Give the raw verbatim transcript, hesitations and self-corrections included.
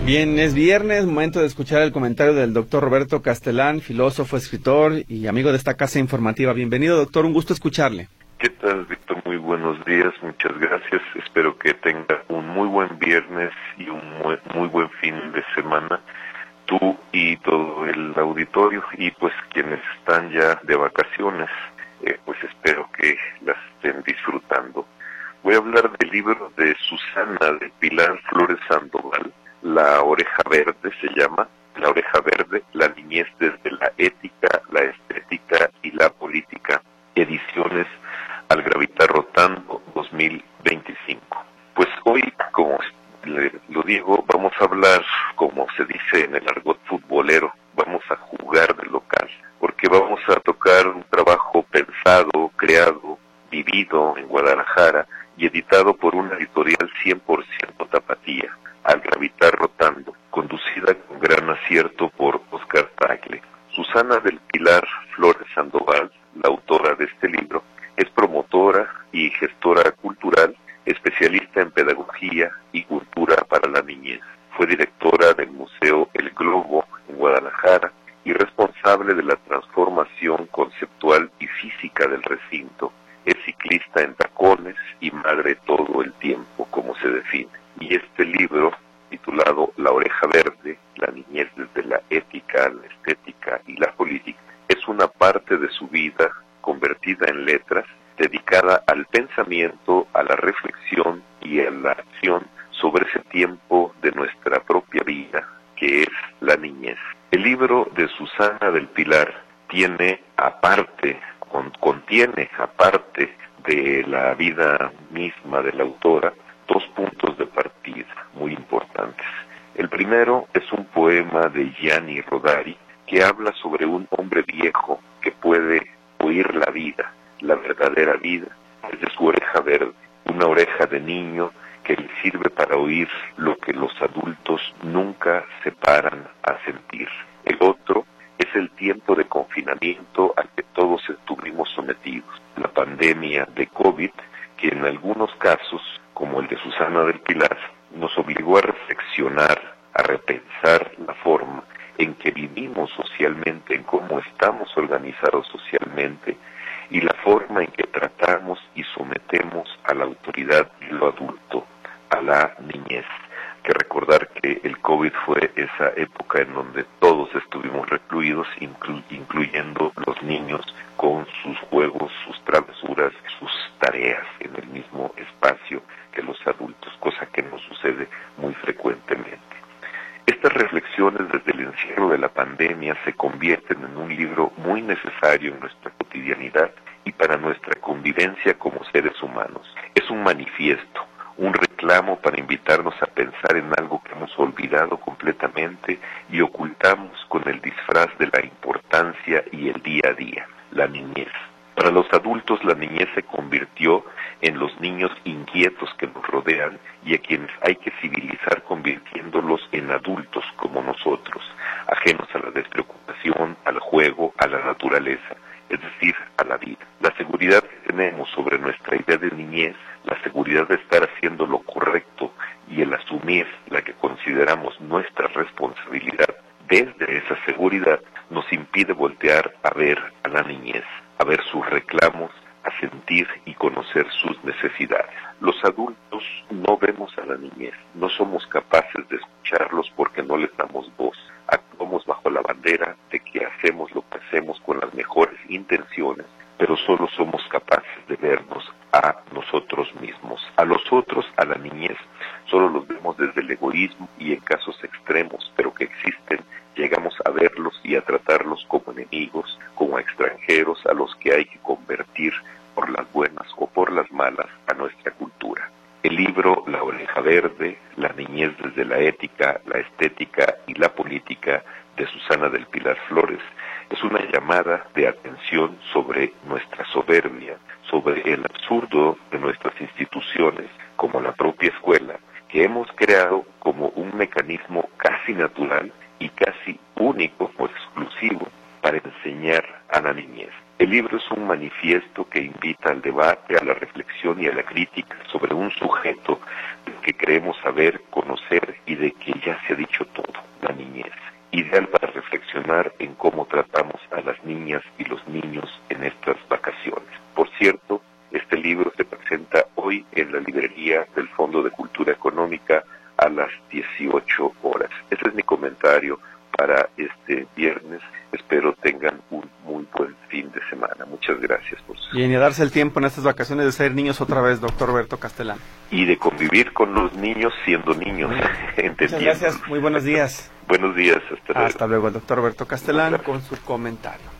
Bien, es viernes, momento de escuchar el comentario del doctor Roberto Castelán, filósofo, escritor y amigo de esta casa informativa. Bienvenido, doctor, un gusto escucharle. ¿Qué tal, Víctor? Muy buenos días, muchas gracias. Espero que tenga un muy buen viernes y un muy, muy buen fin de semana, tú y todo el auditorio, y pues quienes están ya de vacaciones, eh, pues espero que las estén disfrutando. Voy a hablar del libro de Susana del Pilar Flores Sandoval, La Oreja Verde se llama, La Oreja Verde, la niñez desde la ética, la estética y la política, ediciones Algravita Rotando dos mil veinticinco. Pues hoy, como le, lo digo, vamos a hablar, como se dice en el argot futbolero, vamos a jugar de local, porque vamos a tocar un trabajo pensado, creado, vivido en Guadalajara y editado por una editorial cien por ciento tapatía, Algravita Rotando, conducida con gran acierto por Oscar Tagle. Susana del Pilar Flores Sandoval, la autora de este libro, es promotora y gestora cultural, especialista en pedagogía y cultura para la niñez. Fue directora del Museo El Globo en Guadalajara y responsable de la transformación conceptual y física del recinto. Es ciclista en tacones y madre todo el tiempo, como se define. Y este libro, titulado La Oreja Verde, la niñez desde la ética, la estética y la política, es una parte de su vida convertida en letras, dedicada al pensamiento, a la reflexión y a la acción sobre ese tiempo de nuestra propia vida, que es la niñez. El libro de Susana del Pilar tiene aparte, con, contiene aparte de la vida misma de la autora, dos puntos de partida muy importantes. El primero es un poema de Gianni Rodari que habla sobre un hombre viejo que puede oír la vida, la verdadera vida, desde su oreja verde, una oreja de niño que le sirve para oír lo que los adultos nunca se paran a sentir. El otro es el tiempo de confinamiento al que todos estuvimos sometidos, la pandemia de COVID, que en algunos casos, como el de Susana del Pilar, nos obligó a reflexionar, a repensar la forma en que vivimos socialmente, en cómo estamos organizados socialmente, y la forma en que tratamos y sometemos a la autoridad de lo adulto, a la niñez. Que recordar que el COVID fue esa época en donde todos estuvimos recluidos, inclu- incluyendo los niños, con sus juegos, sus travesuras, sus tareas en el mismo espacio que los adultos, cosa que nos sucede muy frecuentemente. Estas reflexiones desde el encierro de la pandemia se convierten en un libro muy necesario en nuestra cotidianidad y para nuestra convivencia como seres humanos. Es un manifiesto, un reclamo para invitarnos a pensar en algo que hemos olvidado completamente y ocultamos con el disfraz de la importancia y el día a día, la niñez. Para los adultos, la niñez se convirtió en los niños inquietos que nos rodean y a quienes hay que civilizar convirtiéndolos en adultos como nosotros, ajenos a la despreocupación, al juego, a la naturaleza, es decir, a la vida. La seguridad que tenemos sobre nuestra idea de niñez, la seguridad de estar haciendo lo correcto y el asumir la que consideramos nuestra responsabilidad desde esa seguridad, nos impide voltear a ver a la niñez, a ver sus reclamos, a sentir y conocer sus necesidades. Los adultos no vemos a la niñez, no somos capaces de escucharlos porque no les damos voz. Actuamos bajo la bandera de que hacemos lo que hacemos con las mejores intenciones, pero solo somos capaces de vernos a nosotros mismos. A los otros, a la niñez, solo los vemos desde el egoísmo y en casos extremos, pero que existen, llegamos a verlos y a tratarlos como enemigos, como extranjeros a los que hay que convertir por las buenas o por las malas a nuestra cultura. El libro La Oreja Verde, la niñez desde la ética, la estética y la política de Susana del Pilar Flores es una llamada de atención sobre nuestra soberbia, sobre el absurdo de nuestras instituciones, como la propia escuela, que hemos creado como un mecanismo casi natural y casi único o exclusivo para enseñar a la niñez. El libro es un manifiesto que invita al debate, a la reflexión y a la crítica sobre un sujeto del que queremos saber, conocer y de que ya se ha dicho todo, la niñez. Ideal para reflexionar en cómo tratamos a las niñas y los niños en estas vacaciones. Por cierto, este libro se presenta hoy en la librería del Fondo de Cultura Económica a las dieciocho horas. Ese es mi comentario para este viernes. Espero tengan un muy buen fin de semana. Muchas gracias por su... Bien, y a darse el tiempo en estas vacaciones de ser niños otra vez, doctor Roberto Castellán. Y de convivir con los niños siendo niños. Muchas gracias, muy buenos días. Buenos días, hasta luego. Hasta luego, el doctor Roberto Castellán con su comentario.